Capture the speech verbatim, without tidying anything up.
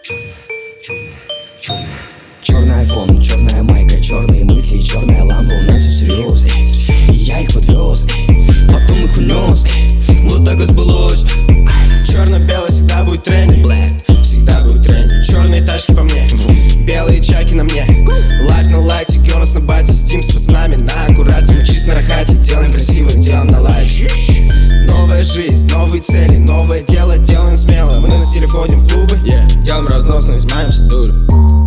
Черный айфон, черная майка, черные мысли, черная лампа, у нас все серьезно. И я их подвез, потом их унес. Вот так и сбылось. Черно-белый всегда будет тренинг, всегда будет тренинг. Черные тачки по мне, белые чаки на мне. Лайф на лайте, герос на бате, сидим с пацанами на аккурате. Мы чисто на рахате, делаем красиво, делаем на лайте. Новая жизнь, новые цели, новое дело, делаем смело. Мы на стиле входим в клубы, yeah. Делаем разнос, но измаемся дурь.